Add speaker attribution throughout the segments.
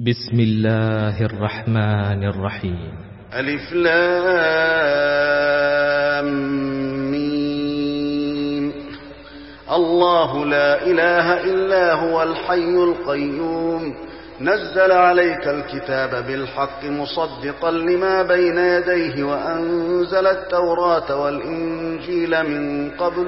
Speaker 1: بسم الله الرحمن الرحيم.
Speaker 2: ألف لام ميم. الله لا إله إلا هو الحي القيوم نزل عليك الكتاب بالحق مصدقا لما بين يديه وأنزل التوراة والإنجيل من قبل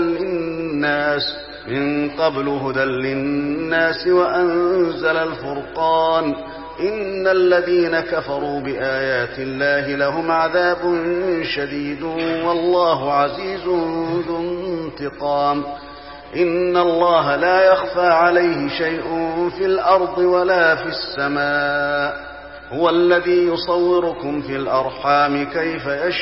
Speaker 2: هدى للناس وأنزل الفرقان إن الذين كفروا بآيات الله لهم عذاب شديد والله عزيز ذو انتقام. إن الله لا يخفى عليه شيء في الأرض ولا في السماء هو الذي يصوركم في الأرحام كيف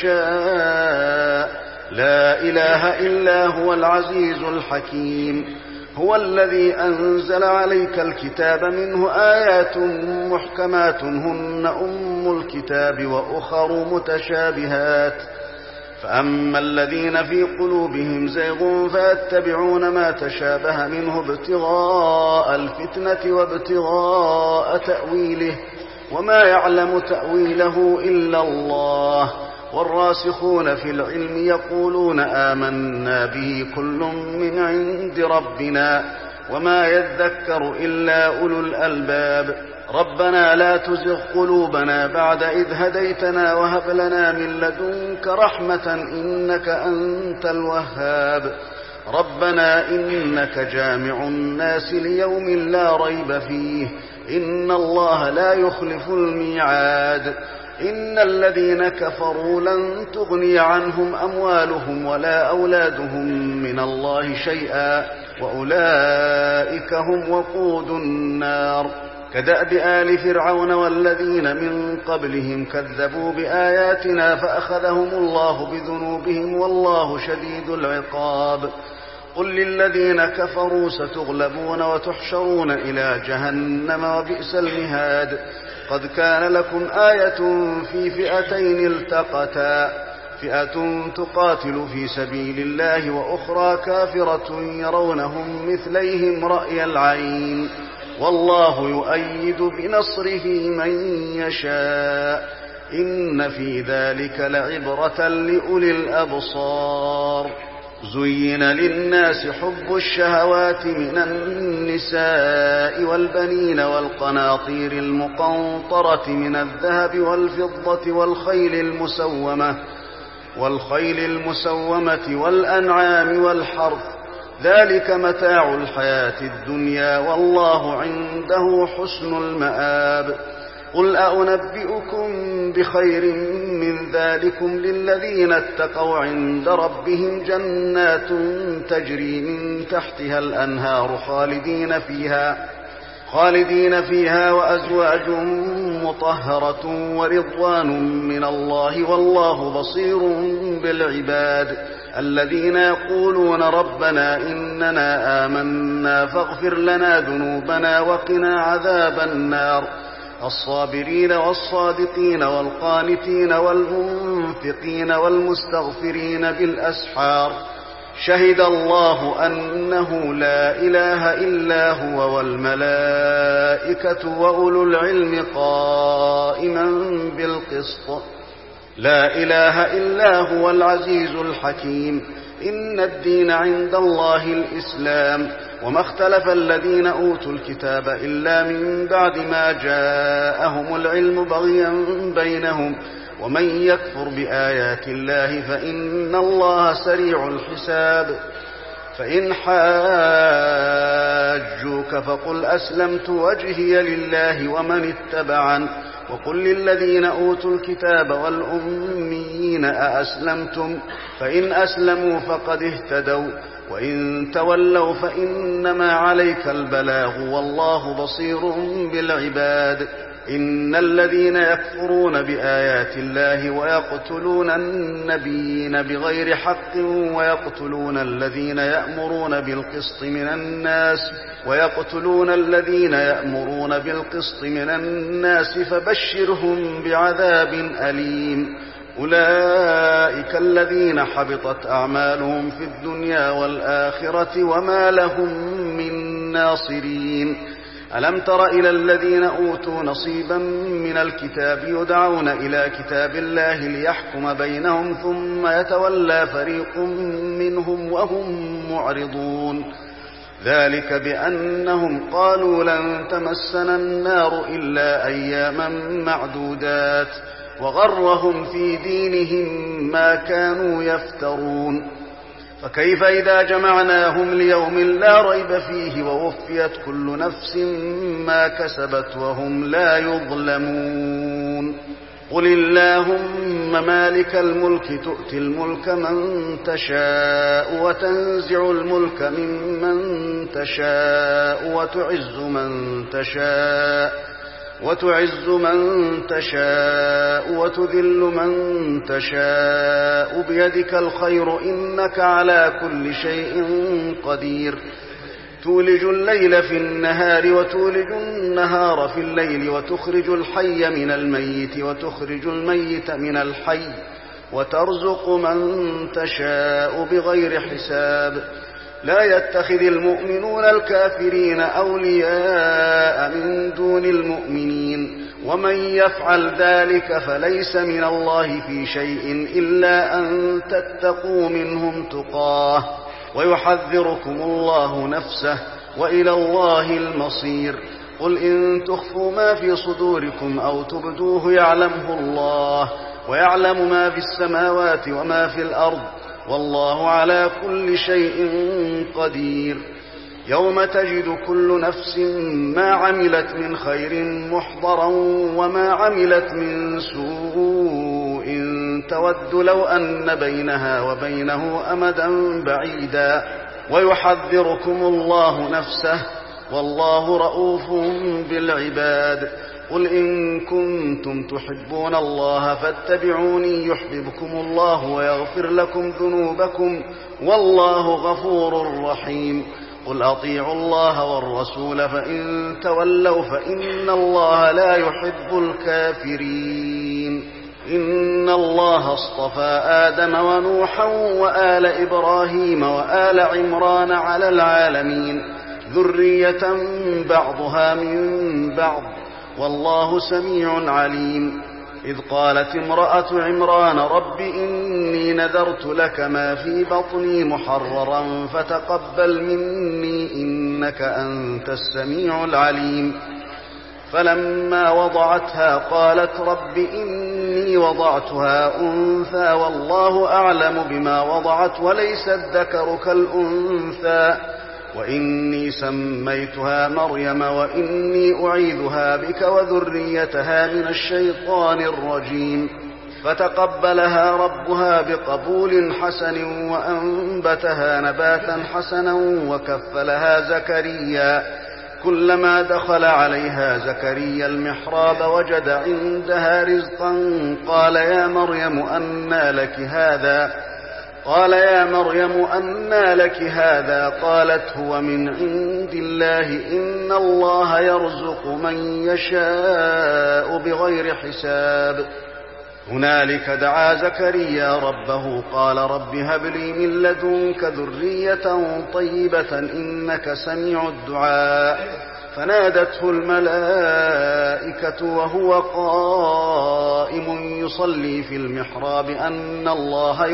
Speaker 2: يشاء لا إله إلا هو العزيز الحكيم. هو الذي أنزل عليك الكتاب منه آيات محكمات هن أم الكتاب وأخر متشابهات فأما الذين في قلوبهم زيغ فيتبعون ما تشابه منه ابتغاء الفتنة وابتغاء تأويله وما يعلم تأويله إلا الله والراسخون في العلم يقولون آمنا به كل من عند ربنا وما يذكر إلا أولو الألباب. ربنا لا تزغ قلوبنا بعد إذ هديتنا وهب لنا من لدنك رحمة إنك أنت الوهاب. ربنا إنك جامع الناس ليوم لا ريب فيه إن الله لا يخلف الميعاد. إن الذين كفروا لن تغني عنهم أموالهم ولا أولادهم من الله شيئا وأولئك هم وقود النار. كدأب آل فرعون والذين من قبلهم كذبوا بآياتنا فأخذهم الله بذنوبهم والله شديد العقاب. قل للذين كفروا ستغلبون وتحشرون إلى جهنم وبئس المهاد. قد كان لكم آية في فئتين التقتا فئة تقاتل في سبيل الله وأخرى كافرة يرونهم مثليهم رأي العين والله يؤيد بنصره من يشاء إن في ذلك لعبرة لأولي الأبصار. زين للناس حب الشهوات من النساء والبنين والقناطير المقنطرة من الذهب والفضة والخيل المسومة والأنعام والحرث ذلك متاع الحياة الدنيا والله عنده حسن المآب. قل أنبئكم بخير من ذلكم للذين اتقوا عند ربهم جنات تجري من تحتها الأنهار خالدين فيها وأزواج مطهرة ورضوان من الله والله بصير بالعباد. الذين يقولون ربنا إننا آمنا فاغفر لنا ذنوبنا وقنا عذاب النار. الصابرين والصادقين والقانتين والمنفقين والمستغفرين بالأسحار. شهد الله أنه لا إله إلا هو والملائكة وأولو العلم قائما بالقسط. لا إله إلا هو العزيز الحكيم. إن الدين عند الله الإسلام وما اختلف الذين أوتوا الكتاب إلا من بعد ما جاءهم العلم بغيا بينهم ومن يكفر بآيات الله فإن الله سريع الحساب. فإن حاجوك فقل أسلمت وجهي لله ومن اتبعن وقل للذين أوتوا الكتاب والأميين أأسلمتم فإن أسلموا فقد اهتدوا وإن تولوا فإنما عليك البلاغ والله بصير بالعباد. إن الذين يكفرون بآيات الله ويقتلون النبيين بغير حق ويقتلون الذين يأمرون بالقسط من الناس فبشرهم بعذاب أليم. أولئك الذين حبطت أعمالهم في الدنيا والآخرة وما لهم من ناصرين. ألم تر إلى الذين أوتوا نصيبا من الكتاب يدعون إلى كتاب الله ليحكم بينهم ثم يتولى فريق منهم وهم معرضون ذلك بأنهم قالوا لن تمسنا النار إلا أياما معدودات وغرهم في دينهم ما كانوا يفترون فكيف إذا جمعناهم ليوم لا ريب فيه ووفيت كل نفس ما كسبت وهم لا يظلمون قل اللهم مالك الملك تؤتي الملك من تشاء وتنزع الملك ممن تشاء وتعز من تشاء وتذل من تشاء بيدك الخير إنك على كل شيء قدير تولج الليل في النهار وتولج النهار في الليل وتخرج الحي من الميت وتخرج الميت من الحي وترزق من تشاء بغير حساب لا يتخذ المؤمنون الكافرين أولياء من دون المؤمنين ومن يفعل ذلك فليس من الله في شيء إلا أن تتقوا منهم تقاه ويحذركم الله نفسه وإلى الله المصير قل إن تخفوا ما في صدوركم أو تبدوه يعلمه الله ويعلم ما في السماوات وما في الأرض والله على كل شيء قدير يوم تجد كل نفس ما عملت من خير محضرا وما عملت من سوء تود لو أن بينها وبينه أمدا بعيدا ويحذركم الله نفسه والله رؤوف بالعباد قل إن كنتم تحبون الله فاتبعوني يحببكم الله ويغفر لكم ذنوبكم والله غفور رحيم قل أطيعوا الله والرسول فإن تولوا فإن الله لا يحب الكافرين إن الله اصطفى آدم ونوحا وآل إبراهيم وآل عمران على العالمين ذرية بعضها من بعض والله سميع عليم إذ قالت امرأة عمران رب إني نذرت لك ما في بطني محررا فتقبل مني إنك أنت السميع العليم فلما وضعتها قالت رب إني وضعتها أنثى والله أعلم بما وضعت وليس الذكر كالأنثى وإني سميتها مريم وإني أعيذها بك وذريتها من الشيطان الرجيم فتقبلها ربها بقبول حسن وأنبتها نباتا حسنا وكفلها زكريا كلما دخل عليها زكريا المحراب وجد عندها رزقا قال يا مريم أنى لك هذا قالت هو من عند الله إن الله يرزق من يشاء بغير حساب هنالك دعا زكريا ربه قال رب هب لي من لدنك ذرية طيبة إنك سميع الدعاء فنادته الملائكة وهو قائم يصلي في المحراب أن الله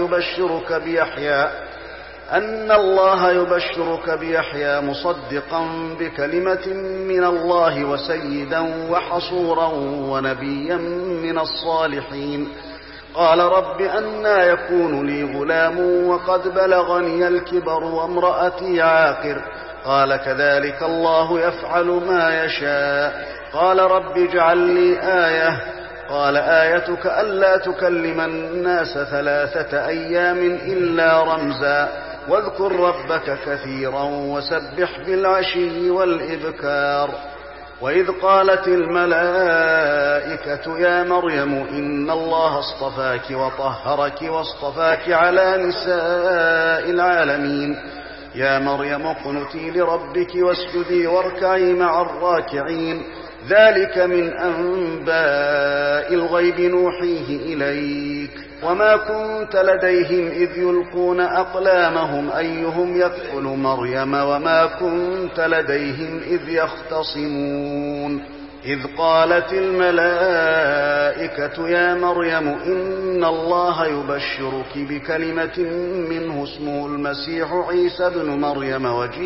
Speaker 2: يبشرك بيحيى مصدقا بكلمة من الله وسيدا وحصورا ونبيا من الصالحين قال رب أنى يكون لي غلام وقد بلغني الكبر وامرأتي عاقر قال كذلك الله يفعل ما يشاء قال رب اجعل لي آية قال آيتك ألا تكلم الناس 3 أيام إلا رمزا واذكر ربك كثيرا وسبح بالعشي والإبكار وإذ قالت الملائكة يا مريم إن الله اصطفاك وطهرك واصطفاك على نساء العالمين يا مريم اقنتي لربك واسجدي واركعي مع الراكعين ذلك من أنباء الغيب نوحيه إليك وما كنت لديهم إذ يلقون أقلامهم أيهم يكفل مريم وما كنت لديهم إذ يختصمون إذ قالت الملائكة يا مريم إن الله يبشرك بكلمة منه اسمه المسيح عيسى ابن مريم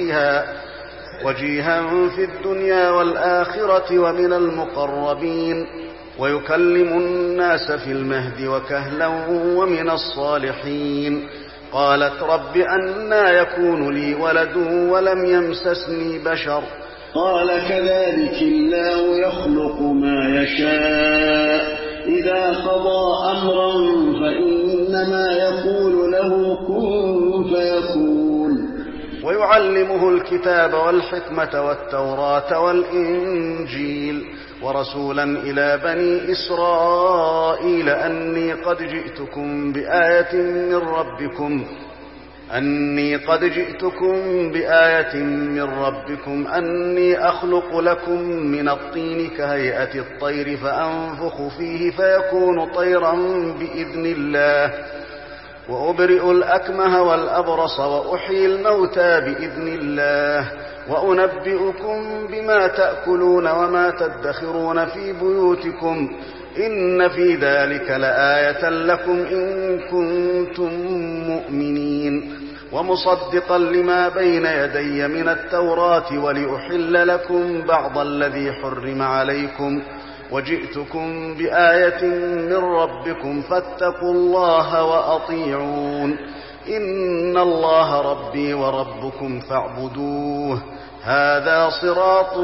Speaker 2: وجيها في الدنيا والآخرة ومن المقربين ويكلم الناس في المهد وكهلا ومن الصالحين قالت رب أنى يكون لي ولد ولم يمسسني بشر
Speaker 3: قال كذلك الله يخلق ما يشاء إذا قضى أمرا فإنما يقول له كن فيكون
Speaker 2: ويعلمه الكتاب والحكمة والتوراة والإنجيل ورسولا إلى بني إسرائيل أني قد جئتكم بآية من ربكم أني أخلق لكم من الطين كهيئة الطير فأنفخ فيه فيكون طيرا بإذن الله وأبرئ الأكمه والأبرص وأحيي الموتى بإذن الله وأنبئكم بما تأكلون وما تدخرون في بيوتكم إن في ذلك لآية لكم إن كنتم مؤمنين ومصدقا لما بين يدي من التوراة ولأحل لكم بعض الذي حرم عليكم وجئتكم بآية من ربكم فاتقوا الله وأطيعون إن الله ربي وربكم فاعبدوه هذا صراط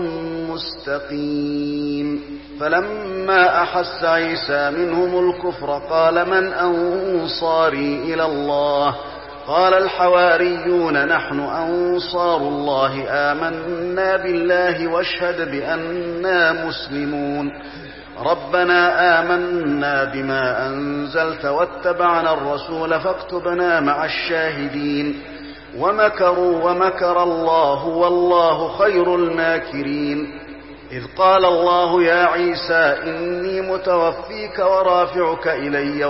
Speaker 2: مستقيم فلما أحس عيسى منهم الكفر قال من أنصاري إلى الله قال الحواريون نحن أنصار الله آمنا بالله واشهد بأننا مسلمون ربنا آمنا بما أنزلت واتبعنا الرسول فاكتبنا مع الشاهدين ومكروا ومكر الله والله خير الماكرين إذ قال الله يا عيسى إني متوفيك ورافعك إلي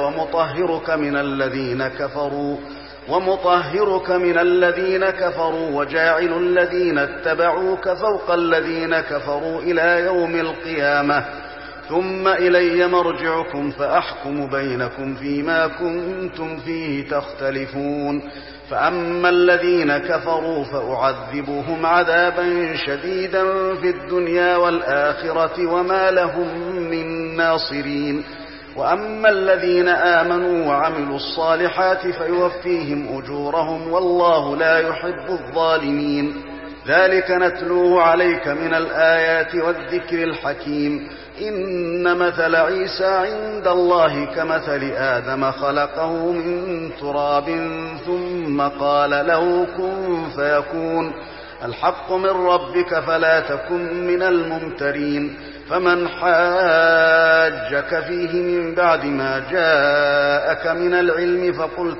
Speaker 2: ومطهرك من الذين كفروا وجاعل الذين اتبعوك فوق الذين كفروا إلى يوم القيامة ثم إلي مرجعكم فأحكم بينكم فيما كنتم فيه تختلفون فأما الذين كفروا فأعذبهم عذابا شديدا في الدنيا والآخرة وما لهم من ناصرين وأما الذين آمنوا وعملوا الصالحات فيوفيهم أجورهم والله لا يحب الظالمين ذلك نتلوه عليك من الآيات والذكر الحكيم إن مثل عيسى عند الله كمثل آدم خلقه من تراب ثم قال له كن فيكون الحق من ربك فلا تكن من الممترين فمن حاجك فيه من بعد ما جاءك من العلم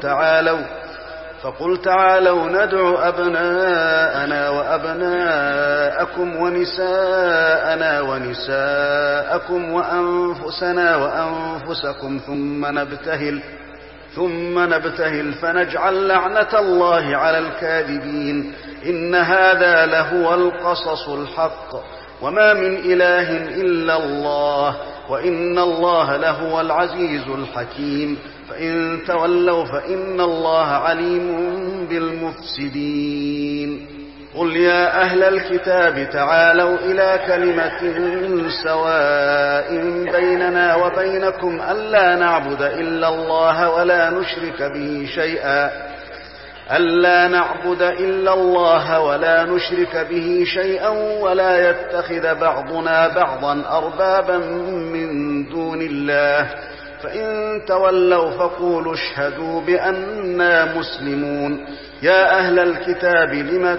Speaker 2: فقل تعالوا ندع أبناءنا وأبناءكم ونساءنا ونساءكم وأنفسنا وأنفسكم ثم نبتهل فنجعل لعنة الله على الكاذبين إن هذا لهو القصص الحق وما من إله إلا الله وإن الله لهو العزيز الحكيم فإن تولوا فإن الله عليم بالمفسدين قل يا أهل الكتاب تعالوا إلى كلمة سواء بيننا وبينكم ألا نعبد إلا الله ولا نشرك به شيئا ولا يتخذ بعضنا بعضا أربابا من دون الله فإن تولوا فقولوا اشهدوا بأننا مسلمون يا أهل الكتاب لم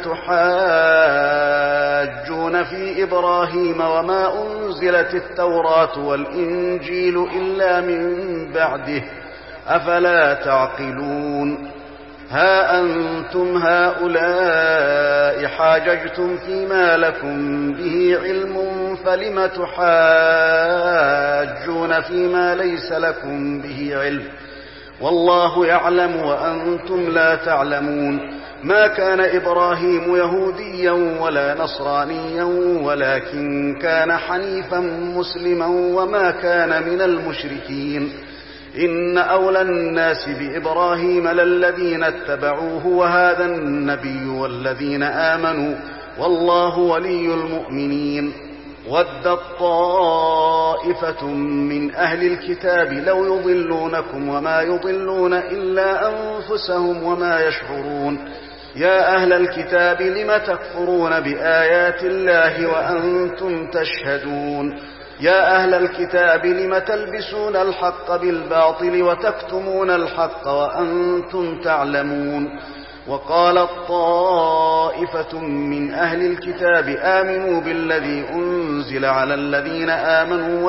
Speaker 2: تحاجون في إبراهيم وما أنزلت التوراة والإنجيل إلا من بعده أفلا تعقلون ها أنتم هؤلاء حاججتم فيما لكم به علم فلم تحاجون فيما ليس لكم به علم والله يعلم وأنتم لا تعلمون. ما كان إبراهيم يهوديا ولا نصرانيا ولكن كان حنيفا مسلما وما كان من المشركين. إن أولى الناس بإبراهيم للذين اتبعوه وهذا النبي والذين آمنوا والله ولي المؤمنين. ودت طائفة من أهل الكتاب لو يضلونكم وما يضلون إلا أنفسهم وما يشعرون. يا أهل الكتاب لم تكفرون بآيات الله وأنتم تشهدون. يا أهل الكتاب لم تلبسون الحق بالباطل وتكتمون الحق وأنتم تعلمون. وقالت طائفة من أهل الكتاب آمنوا بالذي أنزل على الذين آمنوا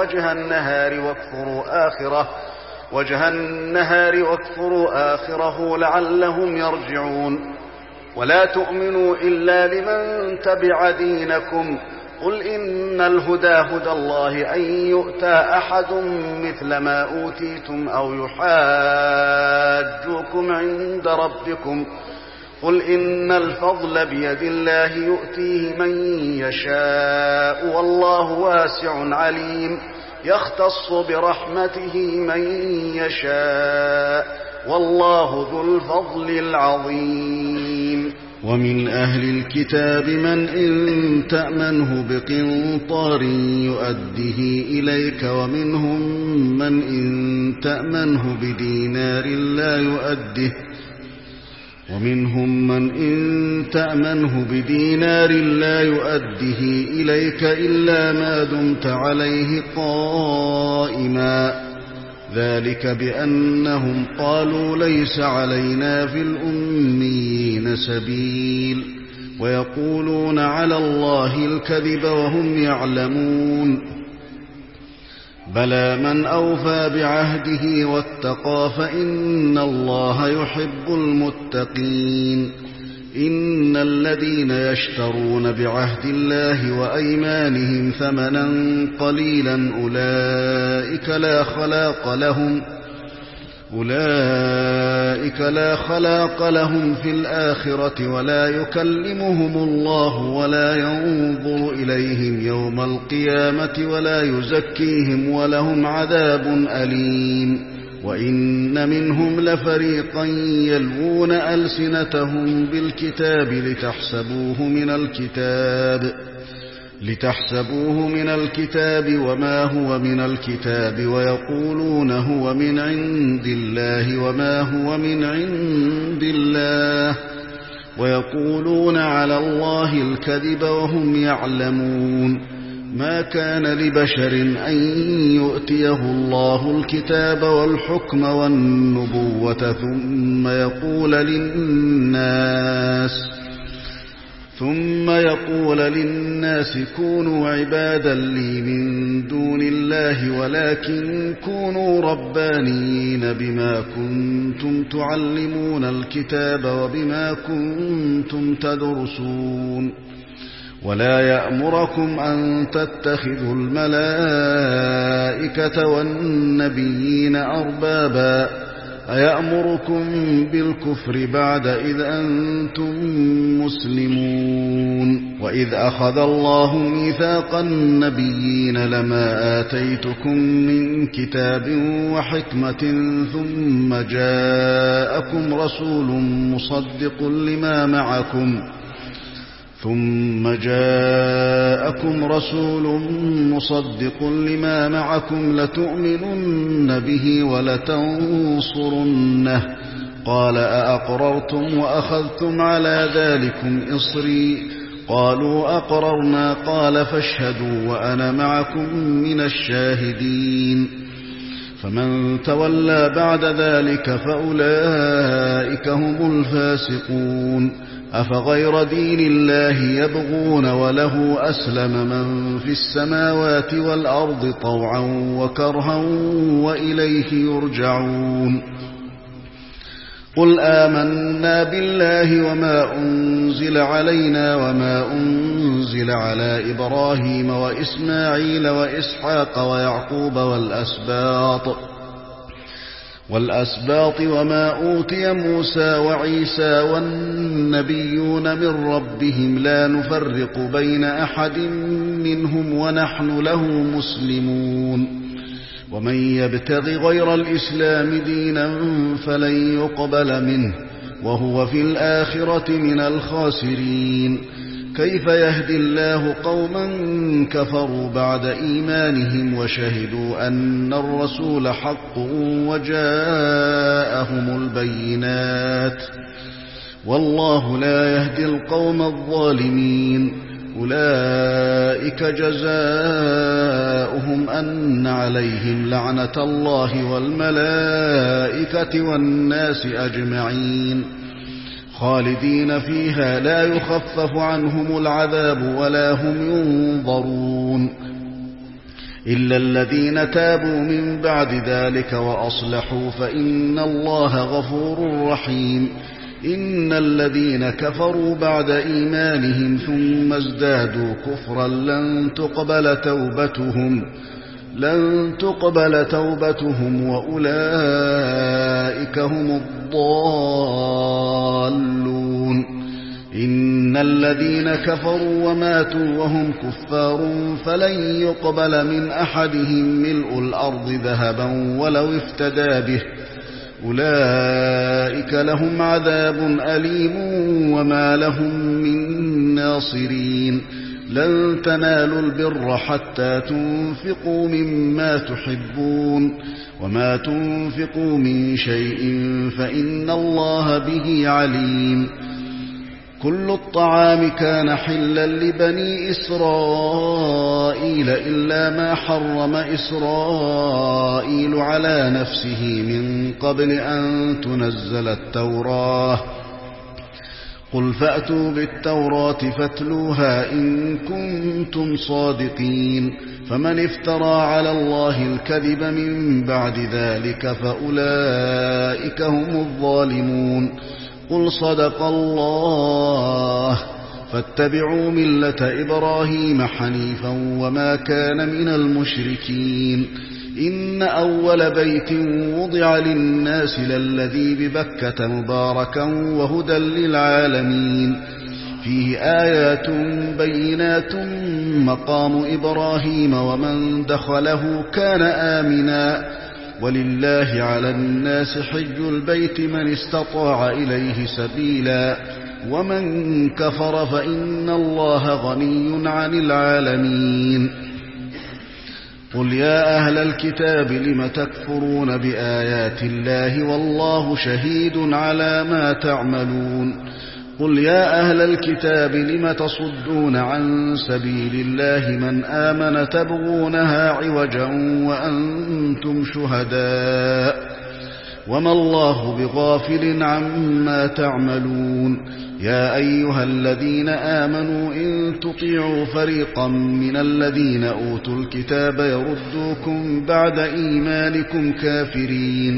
Speaker 2: وجه النهار واكفروا آخره لعلهم يرجعون. ولا تؤمنوا إلا لمن تبع دينكم. قل إن الهدى هدى الله أن يؤتى أحد مثل ما أوتيتم أو يحاجوكم عند ربكم. قل إن الفضل بيد الله يؤتيه من يشاء والله واسع عليم. يختص برحمته من يشاء والله ذو الفضل العظيم.
Speaker 3: ومن أهل الكتاب من إن تأمنه بقنطار يؤده إليك ومنهم من إن تأمنه بدينار لا يؤده إليك إلا ما دمت عليه قائما. ذلك بأنهم قالوا ليس علينا في الأميين سبيل ويقولون على الله الكذب وهم يعلمون. بلى من أوفى بعهده واتقى فإن الله يحب المتقين. إن الذين يشترون بعهد الله وأيمانهم ثمنا قليلا أولئك لا خلاق لهم في الآخرة ولا يكلمهم الله ولا ينظر إليهم يوم القيامة ولا يزكيهم ولهم عذاب أليم. وإن منهم لفريقا يلوون ألسنتهم بالكتاب لتحسبوه من الكتاب وما هو من الكتاب ويقولون هو من عند الله وما هو من عند الله ويقولون على الله الكذب وهم يعلمون. ما كان لبشر أن يؤتيه الله الكتاب والحكم والنبوة ثم يقول للناس كونوا عبادا لي من دون الله ولكن كونوا ربانيين بما كنتم تعلمون الكتاب وبما كنتم تدرسون. ولا يأمركم أن تتخذوا الملائكة والنبيين أربابا أيأمركم بالكفر بعد إذ أنتم مسلمون. وإذ أخذ الله ميثاق النبيين لما آتيتكم من كتاب وحكمة ثم جاءكم رسول مصدق لما معكم لتؤمنن به ولتنصرنه. قال أأقررتم وأخذتم على ذلكم إصري؟ قالوا أقررنا. قال فاشهدوا وأنا معكم من الشاهدين. فمن تولى بعد ذلك فأولئك هم الفاسقون. أفغير دين الله يبغون وله أسلم من في السماوات والأرض طوعا وكرها وإليه يرجعون. قل آمنا بالله وما أنزل علينا وما أنزل على إبراهيم وإسماعيل وإسحاق ويعقوب والأسباط وما أوتي موسى وعيسى والنبيون من ربهم لا نفرق بين أحد منهم ونحن له مسلمون ومن يبتغ غير الإسلام دينا فلن يقبل منه وهو في الآخرة من الخاسرين كيف يهدي الله قوما كفروا بعد إيمانهم وشهدوا أن الرسول حق وجاءهم البينات والله لا يهدي القوم الظالمين أولئك جزاؤهم أن عليهم لعنة الله والملائكة والناس أجمعين خالدين فيها لا يخفف عنهم العذاب ولا هم ينظرون إلا الذين تابوا من بعد ذلك وأصلحوا فإن الله غفور رحيم إن الذين كفروا بعد إيمانهم ثم ازدادوا كفرا لن تقبل توبتهم وأولئك هم الضالون إن الذين كفروا وماتوا وهم كفار فلن يقبل من أحدهم ملء الأرض ذهبا ولو افتدى به أولئك لهم عذاب أليم وما لهم من ناصرين لن تنالوا البر حتى تنفقوا مما تحبون وما تنفقوا من شيء فإن الله به عليم كل الطعام كان حلا لبني إسرائيل إلا ما حرم إسرائيل على نفسه من قبل أن تنزل التوراة قل فأتوا بالتوراة فاتلوها إن كنتم صادقين فمن افترى على الله الكذب من بعد ذلك فأولئك هم الظالمون قل صدق الله فاتبعوا ملة إبراهيم حنيفا وما كان من المشركين إن أول بيت وضع للناس للذي ببكة مباركا وهدى للعالمين فيه آيات بينات مقام إبراهيم ومن دخله كان آمنا ولله على الناس حج البيت من استطاع إليه سبيلا ومن كفر فإن الله غني عن العالمين قل يا أهل الكتاب لم تكفرون بآيات الله والله شهيد على ما تعملون قل يا أهل الكتاب لم تصدون عن سبيل الله من آمن تبغونها عوجا وأنتم شهداء وما الله بغافل عما تعملون يا أيها الذين آمنوا إن تطيعوا فريقا من الذين أوتوا الكتاب يردوكم بعد إيمانكم كافرين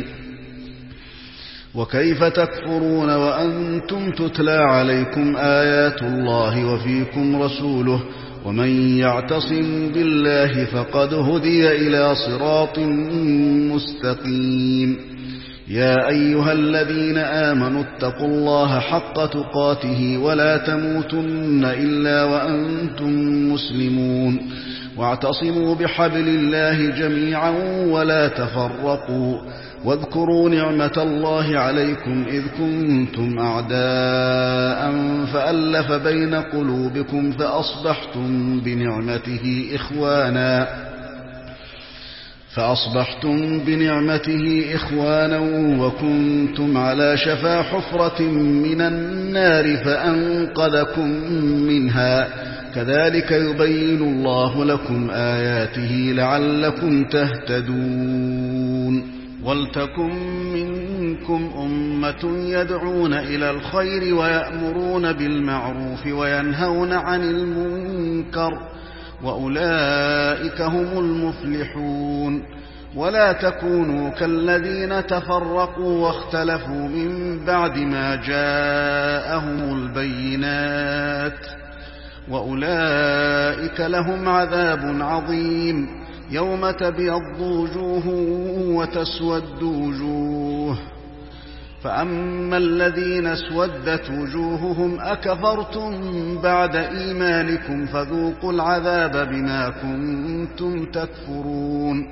Speaker 3: وكيف تكفرون وأنتم تتلى عليكم آيات الله وفيكم رسوله ومن يعتصم بالله فقد هدي إلى صراط مستقيم يا أيها الذين آمنوا اتقوا الله حق تقاته ولا تموتن إلا وأنتم مسلمون واعتصموا بحبل الله جميعا ولا تفرقوا واذكروا نعمة الله عليكم إذ كنتم أعداء فألف بين قلوبكم فأصبحتم بنعمته إخوانا وكنتم على شفا حفرة من النار فأنقذكم منها كذلك يبين الله لكم آياته لعلكم تهتدون ولتكن منكم أمة يدعون إلى الخير ويأمرون بالمعروف وينهون عن المنكر وأولئك هم المفلحون ولا تكونوا كالذين تفرقوا واختلفوا من بعد ما جاءهم البينات وأولئك لهم عذاب عظيم يوم تبيض وجوه وتسود وجوه. فأما الذين اسودت وجوههم أكفرتم بعد إيمانكم فذوقوا العذاب بما كنتم تكفرون.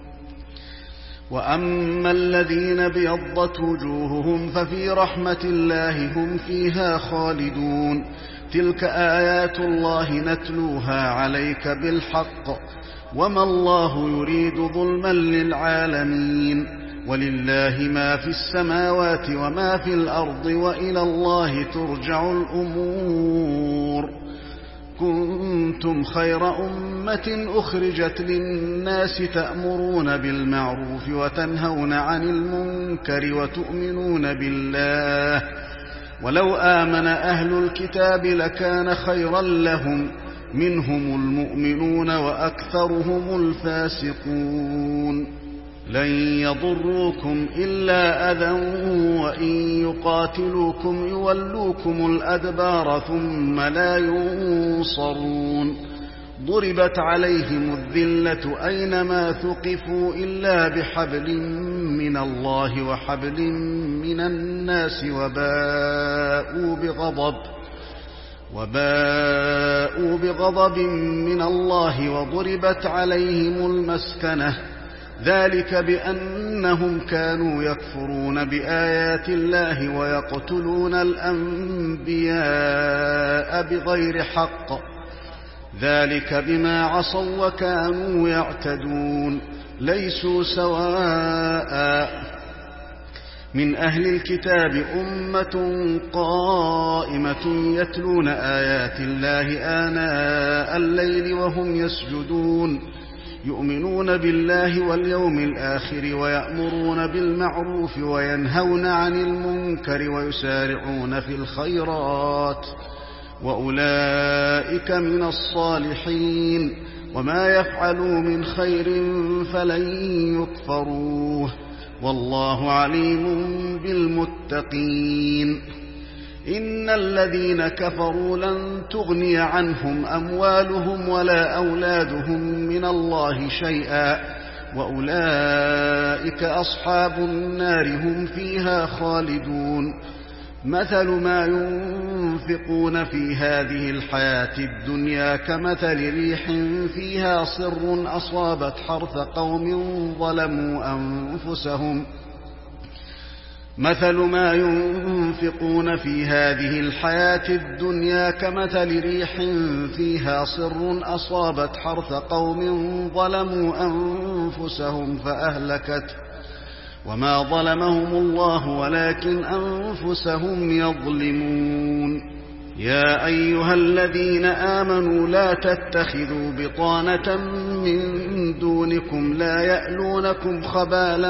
Speaker 3: وأما الذين ابيضت وجوههم ففي رحمة الله هم فيها خالدون. تلك آيات الله نتلوها عليك بالحق وما الله يريد ظلما للعالمين. ولله ما في السماوات وما في الأرض وإلى الله ترجع الأمور. كنتم خير أمة أخرجت للناس تأمرون بالمعروف وتنهون عن المنكر وتؤمنون بالله. ولو آمن أهل الكتاب لكان خيرا لهم منهم المؤمنون وأكثرهم الفاسقون. لن يضروكم إلا أذى وإن يقاتلوكم يولوكم الأدبار ثم لا ينصرون. ضربت عليهم الذلة أينما ثقفوا إلا بحبل من الله وحبل من الناس وباءوا بغضب من الله وضربت عليهم المسكنة. ذلك بأنهم كانوا يكفرون بآيات الله ويقتلون الأنبياء بغير حق. ذلك بما عصوا وكانوا يعتدون. ليسوا سواء من أهل الكتاب أمة قائمة يتلون آيات الله آناء الليل وهم يسجدون يؤمنون بالله واليوم الآخر ويأمرون بالمعروف وينهون عن المنكر ويسارعون في الخيرات وأولئك من الصالحين. وما يفعلوا من خير فلن يكفروه والله عليم بالمتقين. إن الذين كفروا لن تغني عنهم أموالهم ولا أولادهم من الله شيئا وأولئك أصحاب النار هم فيها خالدون. مثل ما ينفقون في هذه الحياة الدنيا كمثل ريح فيها صر أصابت حرث قوم ظلموا أنفسهم. مثل ما ينفقون في هذه الحياة الدنيا كمثل ريح فيها صر أصابت حرث قوم ظلموا أنفسهم فأهلكته وما ظلمهم الله ولكن أنفسهم يظلمون. يا أيها الذين آمنوا لا تتخذوا بطانة من دونكم لا يألونكم خبالا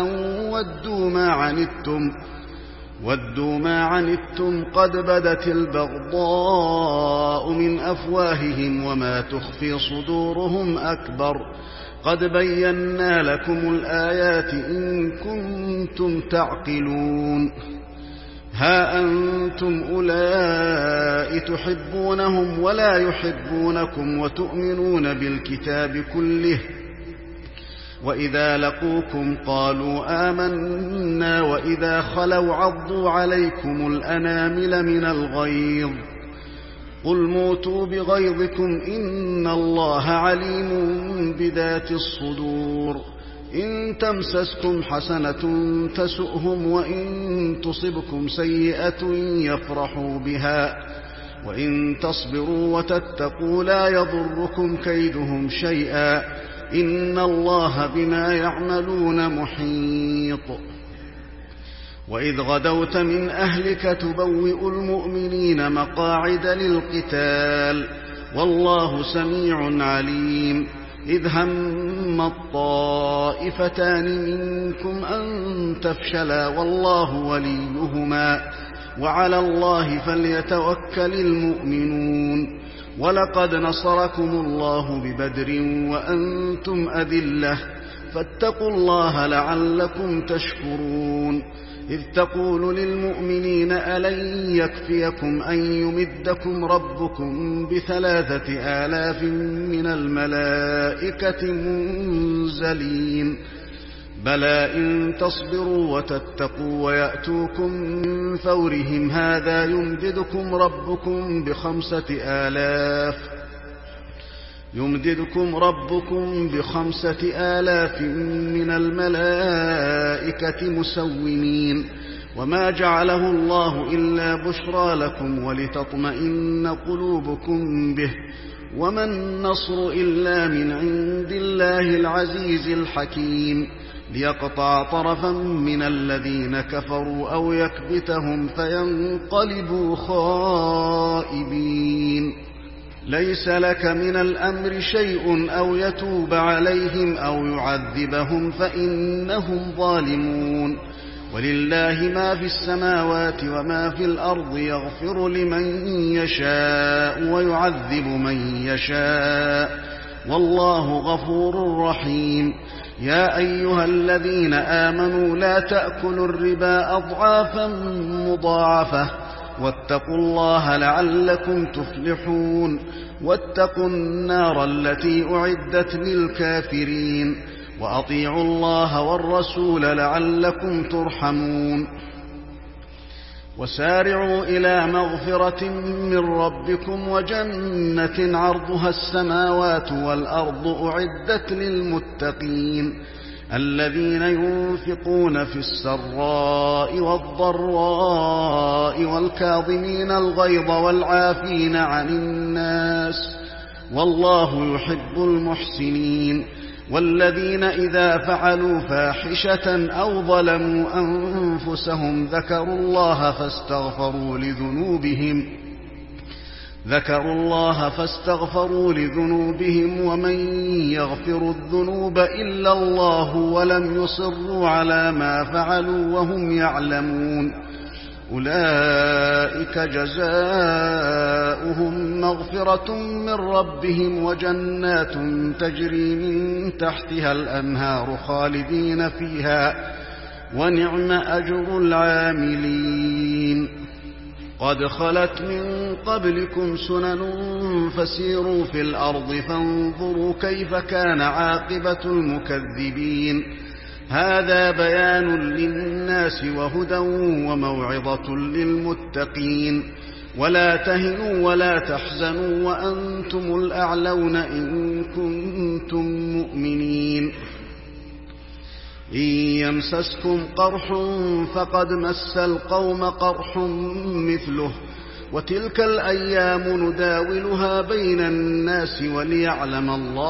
Speaker 3: ودوا ما عنتم قد بدت البغضاء من أفواههم وما تخفي صدورهم أكبر. قد بينا لكم الآيات إن كنتم تعقلون. ها أنتم أولئك تحبونهم ولا يحبونكم وتؤمنون بالكتاب كله وإذا لقوكم قالوا آمنا وإذا خلوا عضوا عليكم الأنامل من الغيظ. قل موتوا بغيظكم إن الله عليم بذات الصدور. إن تمسسكم حسنة تسؤهم وإن تصبكم سيئة يفرحوا بها وإن تصبروا وتتقوا لا يضركم كيدهم شيئا إن الله بما يعملون محيط. وإذ غدوت من أهلك تبوئ المؤمنين مقاعد للقتال والله سميع عليم. إذ هم الطائفتان منكم أن تفشلا والله وليهما وعلى الله فليتوكل المؤمنون. ولقد نصركم الله ببدر وأنتم أذلة
Speaker 2: فاتقوا الله لعلكم تشكرون إذ تقول للمؤمنين ألن يكفيكم أن يمدكم ربكم ب3,000 من الملائكة منزلين بلى إن تصبروا وتتقوا ويأتوكم من فورهم هذا يمددكم ربكم ب5,000 من الملائكة مسومين وما جعله الله إلا بشرى لكم ولتطمئن قلوبكم به وما النصر إلا من عند الله العزيز الحكيم ليقطع طرفا من الذين كفروا أو يكبتهم فينقلبوا خائبين ليس لك من الأمر شيء أو يتوب عليهم أو يعذبهم فإنهم ظالمون ولله ما في السماوات وما في الأرض يغفر لمن يشاء ويعذب من يشاء والله غفور رحيم يا أيها الذين آمنوا لا تأكلوا الربا أضعافا مضاعفة واتقوا الله لعلكم تفلحون واتقوا النار التي أعدت للكافرين وأطيعوا الله والرسول لعلكم ترحمون وسارعوا إلى مغفرة من ربكم وجنة عرضها السماوات والأرض أعدت للمتقين الذين ينفقون في السراء والضراء والكاظمين الغيظ والعافين عن الناس والله يحب المحسنين والذين إذا فعلوا فاحشة أو ظلموا أنفسهم ذكروا الله فاستغفروا لذنوبهم ومن يغفر الذنوب إلا الله ولم يصروا على ما فعلوا وهم يعلمون أولئك جزاؤهم مغفرة من ربهم وجنات تجري من تحتها الأنهار خالدين فيها ونعم أجر العاملين قد خلت من قبلكم سنن فسيروا في الأرض فانظروا كيف كان عاقبة المكذبين هذا بيان للناس وهدى وموعظة للمتقين ولا تهنوا ولا تحزنوا وأنتم الأعلون إن كنتم مؤمنين إن يمسسكم قرح فقد مس القوم قرح مثله وتلك الأيام نداولها بين الناس وليعلم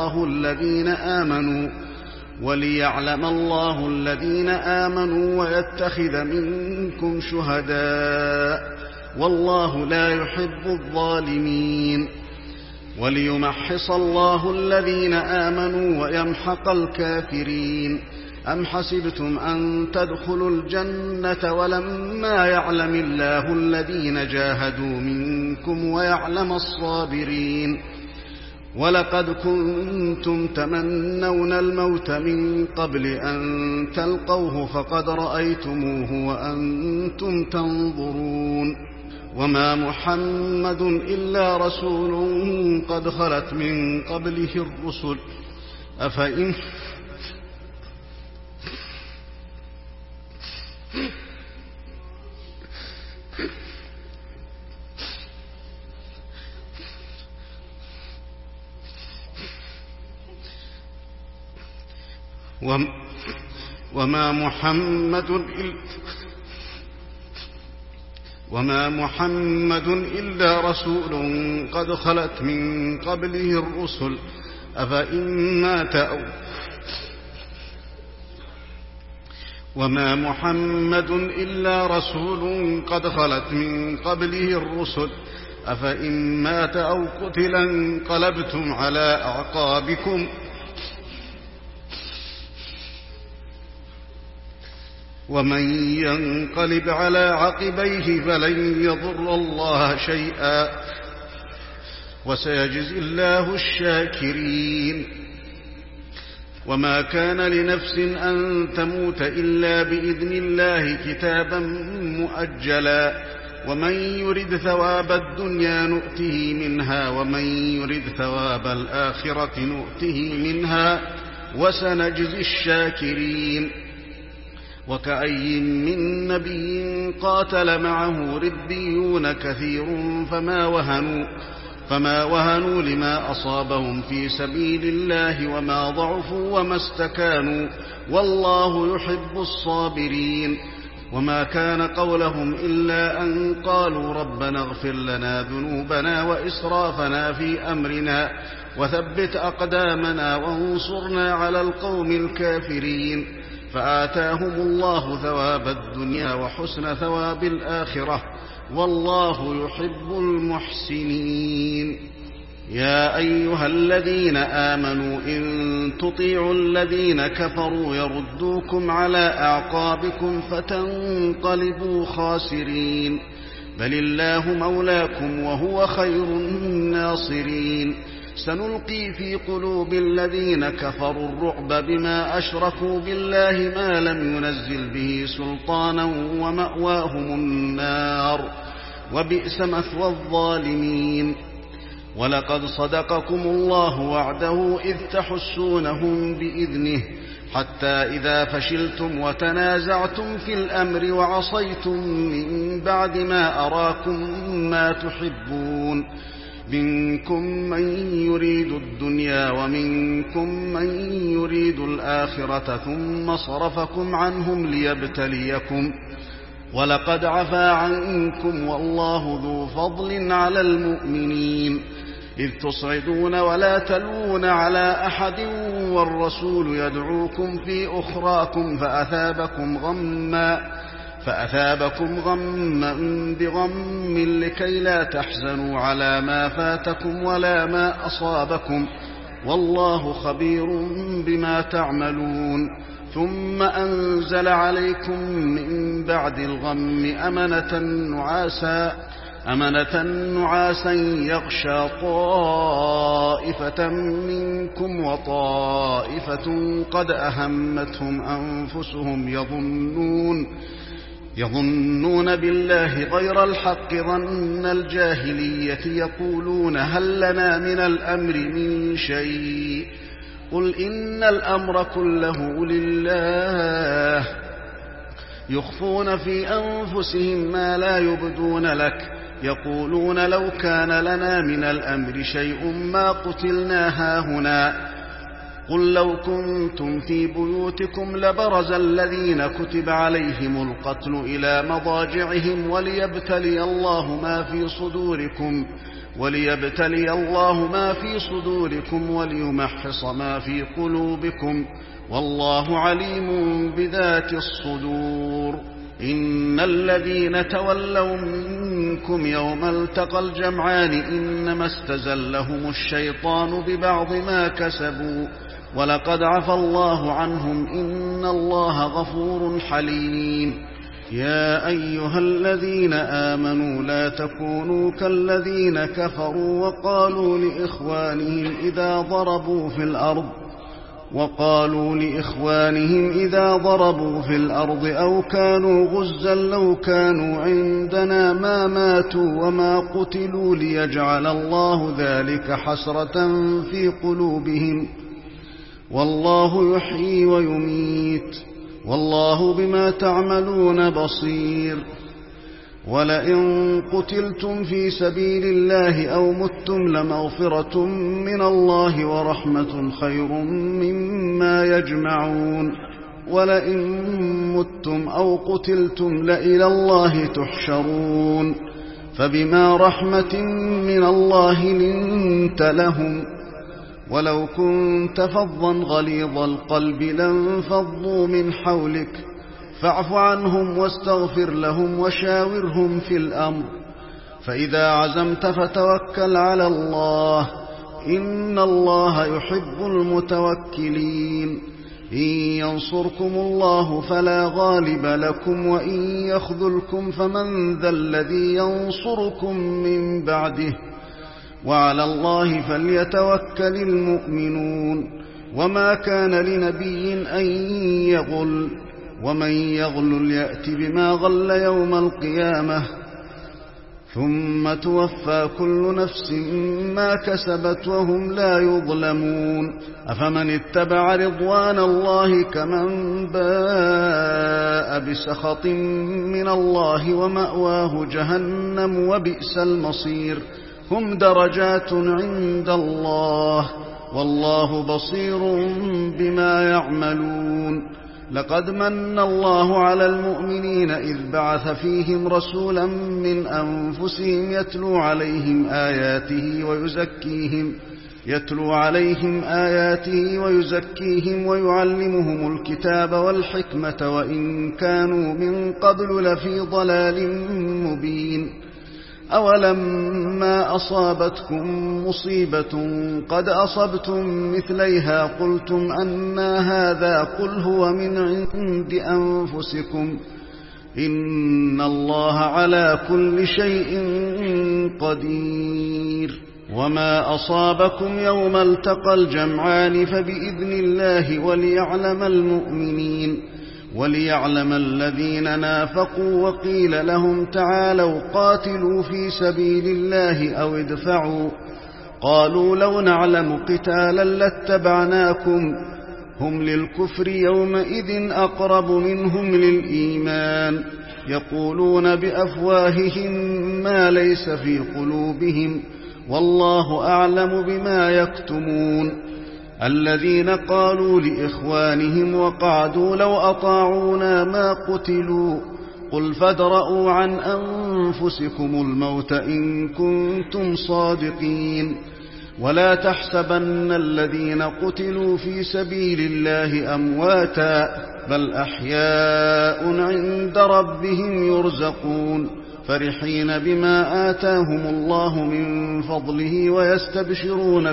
Speaker 2: الله الذين آمنوا ويتخذ منكم شهداء والله لا يحب الظالمين وليمحص الله الذين آمنوا ويمحق الكافرين أم حسبتم أن تدخلوا الجنة ولما يعلم الله الذين جاهدوا منكم ويعلم الصابرين ولقد كنتم تمنون الموت من قبل أن تلقوه فقد رأيتموه وأنتم تنظرون وما محمد إلا رسول قد خلت من قبله الرسل وما محمد إلا رسول قد خلت من قبله الرسل أفإن مات أو قتل انقلبتم على أعقابكم ومن ينقلب على عقبيه فلن يضر الله شيئا وسيجزي الله الشاكرين
Speaker 3: وما كان لنفس أن تموت إلا بإذن الله كتابا مؤجلا ومن يرد ثواب الدنيا نؤته منها ومن يرد ثواب الآخرة نؤته منها وسنجزي الشاكرين وكأي من نبي قاتل معه ربيون كثير فما وهنوا لما أصابهم في سبيل الله وما ضعفوا وما استكانوا والله يحب الصابرين وما كان قولهم إلا أن قالوا ربنا اغفر لنا ذنوبنا وإسرافنا في أمرنا وثبت أقدامنا وانصرنا على القوم الكافرين فآتاهم الله ثواب الدنيا وحسن ثواب الآخرة والله يحب المحسنين يا أيها الذين آمنوا إن تطيعوا الذين كفروا يردوكم على أعقابكم فتنقلبوا خاسرين بل الله مولاكم وهو خير الناصرين سنلقي في قلوب الذين كفروا الرعب بما أشركوا بالله ما لم ينزل به سلطانا ومأواهم النار وبئس مثوى الظالمين ولقد صدقكم الله وعده إذ تحسونهم بإذنه حتى إذا فشلتم وتنازعتم في الأمر وعصيتم من بعد ما أراكم ما تحبون منكم من يريد الدنيا ومنكم من يريد الآخرة ثم صرفكم عنهم ليبتليكم ولقد عفا عنكم والله ذو فضل على المؤمنين إذ تصعدون ولا تلوون على أحد والرسول يدعوكم في أخراكم فأثابكم غما بغم لكي لا تحزنوا على ما فاتكم ولا ما أصابكم والله خبير بما تعملون ثم أنزل عليكم من بعد الغم أمنة نعاسا يغشى طائفة منكم وطائفة قد أهمتهم أنفسهم يظنون بالله غير الحق ظن الجاهلية يقولون هل لنا من الأمر من شيء قل إن الأمر كله لله يخفون في أنفسهم ما لا يبدون لك يقولون لو كان لنا من الأمر شيء ما قتلنا هاهنا قل لو كنتم في بيوتكم لبرز الذين كتب عليهم القتل إلى مضاجعهم وليبتلي الله ما في صدوركم وليمحص ما في قلوبكم والله عليم بذات الصدور إن الذين تولوا منكم يوم التقى الجمعان إنما استزلهم الشيطان ببعض ما كسبوا ولقد عفى الله عنهم إن الله غفور حليم يا أيها الذين آمنوا لا تكونوا كالذين كفروا وقالوا لإخوانهم إذا ضربوا في الأرض أو كانوا غزا لو كانوا عندنا ما ماتوا وما قتلوا ليجعل الله ذلك حسرة في قلوبهم والله يحيي ويميت والله بما تعملون بصير ولئن قتلتم في سبيل الله أو متم لمغفرة من الله ورحمة خير مما يجمعون ولئن متم أو قتلتم لإلى الله تحشرون فبما رحمة من الله لنت لهم ولو كنت فظا غليظ القلب لانفضوا من حولك فاعف عنهم واستغفر لهم وشاورهم في الأمر فإذا عزمت فتوكل على الله إن الله يحب المتوكلين إن ينصركم الله فلا غالب لكم وإن يخذلكم فمن ذا الذي ينصركم من بعده وعلى الله فليتوكل المؤمنون وما كان لنبي أن يغل ومن يغل يأت بما غل يوم القيامة ثم توفى كل نفس ما كسبت وهم لا يظلمون أفمن اتبع رضوان الله كمن باء بسخط من الله ومأواه جهنم وبئس المصير هم درجات عند الله والله بصير بما يعملون لقد من الله على المؤمنين إذ بعث فيهم رسولا من أنفسهم يتلو عليهم آياته ويزكيهم ويعلمهم الكتاب والحكمة وإن كانوا من قبل لفي ضلال مبين أولما أصابتكم مصيبة قد أصبتم مثليها قلتم أنى هذا قل هو من عند أنفسكم إن الله على كل شيء قدير وما أصابكم يوم التقى الجمعان فبإذن الله وليعلم الذين نافقوا وقيل لهم تعالوا قاتلوا في سبيل الله أو ادفعوا قالوا لو نعلم قتالا لاتبعناكم هم للكفر يومئذ أقرب منهم للإيمان يقولون بأفواههم ما ليس في قلوبهم والله أعلم بما يكتمون الذين قالوا لإخوانهم وقعدوا لو أطاعونا ما قتلوا قل فادرءوا عن أنفسكم الموت إن كنتم صادقين ولا تحسبن الذين قتلوا في سبيل الله أمواتا بل أحياء عند ربهم يرزقون فرحين بما آتاهم الله من فضله ويستبشرون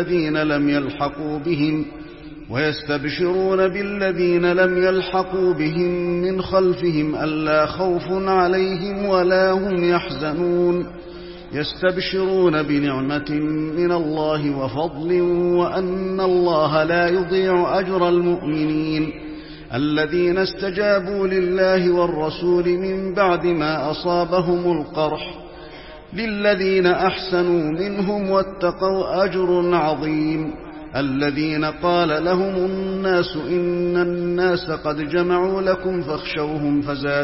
Speaker 3: بالذين لم يلحقوا بهم من خلفهم ألا خوف عليهم ولا هم يحزنون يستبشرون بنعمة من الله وفضل وأن الله لا يضيع أجر المؤمنين الذين استجابوا لله والرسول من بعد ما أصابهم القرح للذين أحسنوا منهم واتقوا أجر عظيم الذين قال لهم الناس إن الناس قد جمعوا لكم فاخشوهم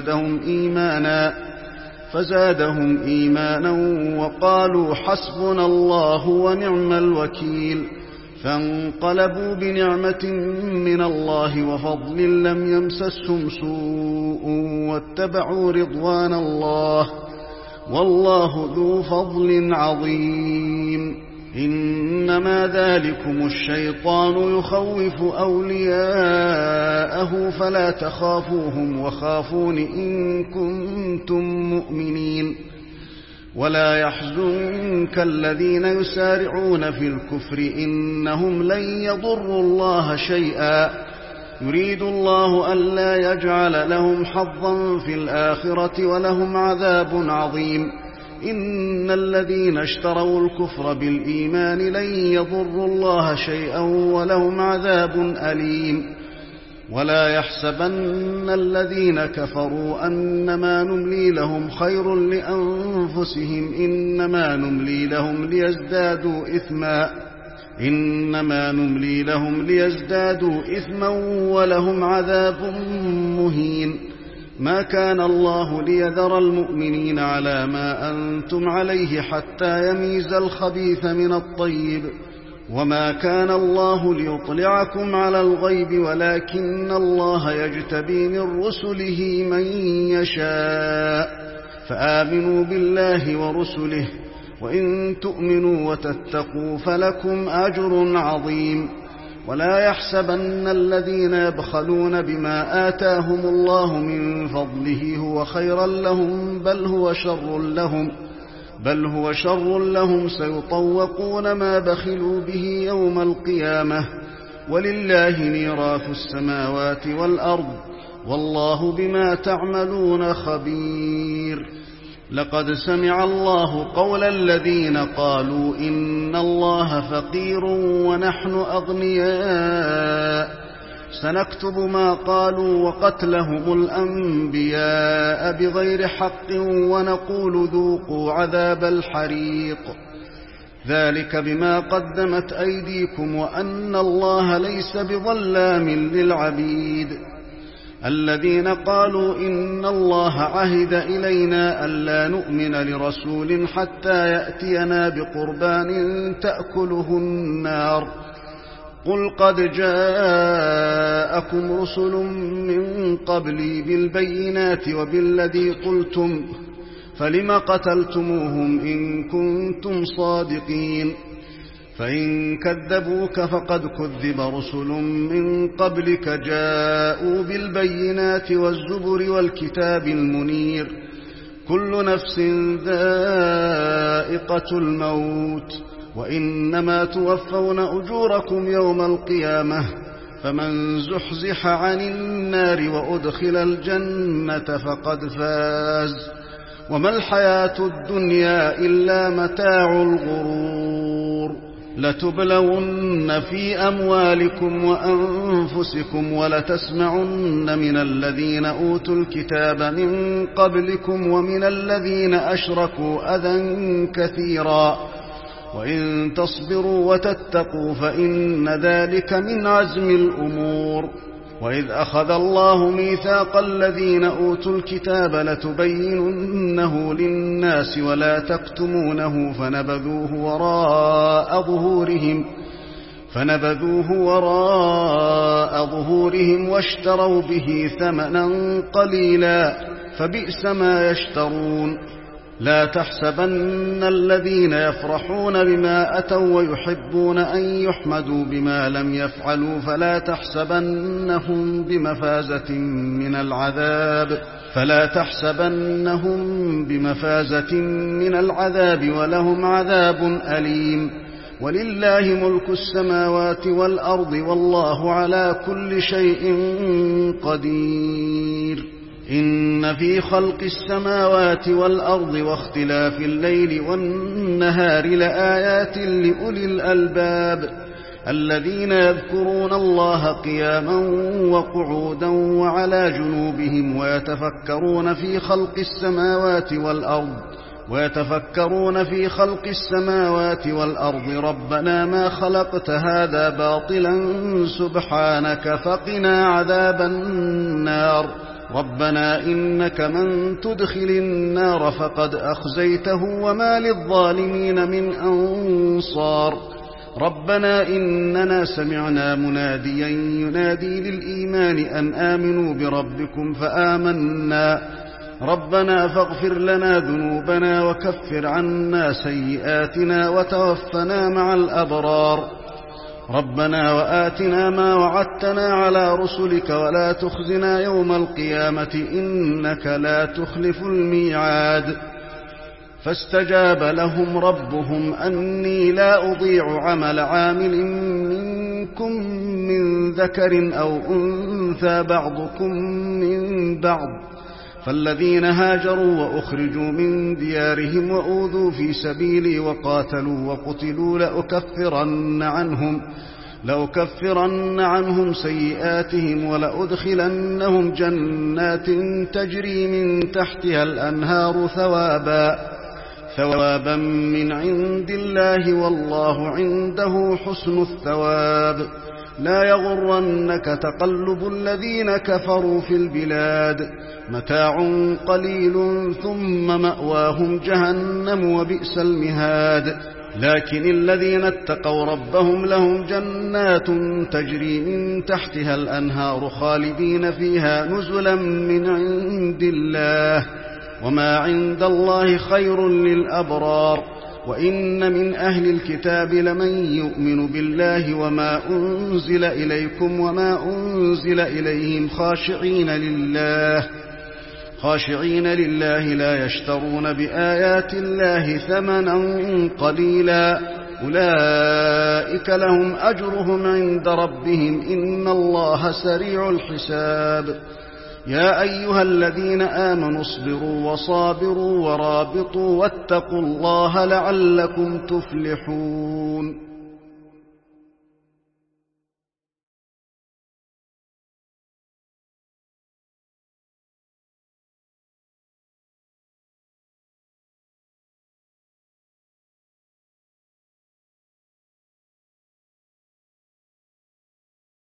Speaker 3: فزادهم إيمانا وقالوا حسبنا الله ونعم الوكيل فانقلبوا بنعمة من الله وفضل لم يمسسهم سوء واتبعوا رضوان الله والله ذو فضل عظيم إنما ذلكم الشيطان يخوف أولياءه فلا تخافوهم وخافون إن كنتم مؤمنين ولا يحزنك الذين يسارعون في الكفر إنهم لن يضروا الله شيئا يريد الله ألا يجعل لهم حظا في الآخرة ولهم عذاب عظيم إن الذين اشتروا الكفر بالإيمان لن يضروا الله شيئا ولهم عذاب أليم ولا يحسبن الذين كفروا أنما نملي لهم خير لأنفسهم إنما نملي لهم ليزدادوا إثما ولهم عذاب مهين ما كان الله ليذر المؤمنين على ما أنتم عليه حتى يميز الخبيث من الطيب وما كان الله ليطلعكم على الغيب ولكن الله يجتبي من رسله من يشاء فآمنوا بالله ورسله وإن تؤمنوا وتتقوا فلكم أجر عظيم ولا يحسبن الذين يبخلون بما آتاهم الله من فضله هو خيرا لهم بل هو شر لهم سيطوقون ما بخلوا به يوم القيامة ولله ميراث السماوات والأرض والله بما تعملون خبير لقد سمع الله قول الذين قالوا إن الله فقير ونحن أغنياء سنكتب ما قالوا وقتلهم الأنبياء بغير حق ونقول ذوقوا عذاب الحريق ذلك بما قدمت أيديكم وأن الله ليس بظلام للعبيد الذين قالوا إن الله عهد إلينا ألا نؤمن لرسول حتى يأتينا بقربان تأكله النار قل قد جاءكم رسل من قبلي بالبينات وبالذي قلتم فلم قتلتموهم إن كنتم صادقين فإن كذبوك فقد كذب رسل من قبلك جاءوا بالبينات والزبر والكتاب المنير كل نفس ذائقة الموت وإنما توفون أجوركم يوم القيامة فمن زحزح عن النار وأدخل الجنة فقد فاز وما الحياة الدنيا إلا متاع الغرور لتبلون في أموالكم وأنفسكم ولتسمعن من الذين أوتوا الكتاب من قبلكم ومن الذين أشركوا أذى كثيرا وإن تصبروا وتتقوا فإن ذلك من عزم الأمور وإذ أخذ الله ميثاق الذين أوتوا الكتاب لتبيننه للناس ولا تكتمونه فنبذوه وراء ظهورهم واشتروا به ثمنا قليلا فبئس ما يشترون لا تحسبن الذين يفرحون بما أتوا ويحبون أن يحمدوا بما لم يفعلوا فلا تحسبنهم بمفازة من العذاب ولهم عذاب أليم ولله ملك السماوات والأرض والله على كل شيء قدير إن في خلق السماوات والأرض واختلاف الليل والنهار لآيات لأولي الألباب الذين يذكرون الله قياما وقعودا وعلى جنوبهم ويتفكرون في خلق السماوات والأرض ربنا ما خلقت هذا باطلا سبحانك فقنا عذاب النار ربنا إنك من تدخل النار فقد أخزيته وما للظالمين من أنصار ربنا إننا سمعنا مناديا ينادي للإيمان أن آمنوا بربكم فآمنا ربنا فاغفر لنا ذنوبنا وكفر عنا سيئاتنا وتوفنا مع الأبرار ربنا وآتنا ما وعدتنا على رسلك ولا تخزنا يوم القيامة إنك لا تخلف الميعاد فاستجاب لهم ربهم أني لا أضيع عمل عامل منكم من ذكر أو أنثى بعضكم من بعض فالذين هاجروا وأخرجوا من ديارهم وأوذوا في سبيلي وقاتلوا وقتلوا لأكفرن عنهم سيئاتهم ولأدخلنهم جنات تجري من تحتها الأنهار ثوابا من عند الله والله عنده حسن الثواب لا يغرنك تقلب الذين كفروا في البلاد متاع قليل ثم مأواهم جهنم وبئس المهاد لكن الذين اتقوا ربهم لهم جنات تجري من تحتها الأنهار خالدين فيها نزلا من عند الله وما عند الله خير للأبرار وإن من أهل الكتاب لمن يؤمن بالله وما أنزل إليكم وما أنزل إليهم خاشعين لله لا يشترون بآيات الله ثمنا قليلا أولئك لهم أجرهم عند ربهم إن الله سريع الحساب يا أيها الذين آمنوا اصبروا وصابروا ورابطوا واتقوا الله لعلكم تفلحون